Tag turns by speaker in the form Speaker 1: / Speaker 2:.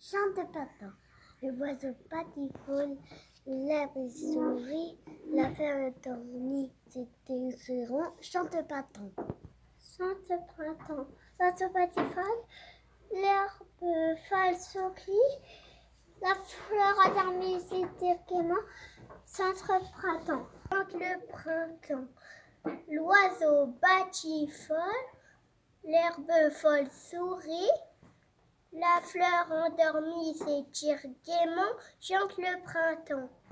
Speaker 1: chante printemps. Le oiseau batifolle, l'herbe sourit, la fleur dormit, c'était rond, chante printemps. Chante printemps, chante batifolle, l'herbe folle sourit, la fleur endormie, c'était gaiement, chante printemps. Chante le printemps, l'oiseau batifolle, l'herbe folle sourit, la fleur endormie s'étire gaiement, chante le printemps.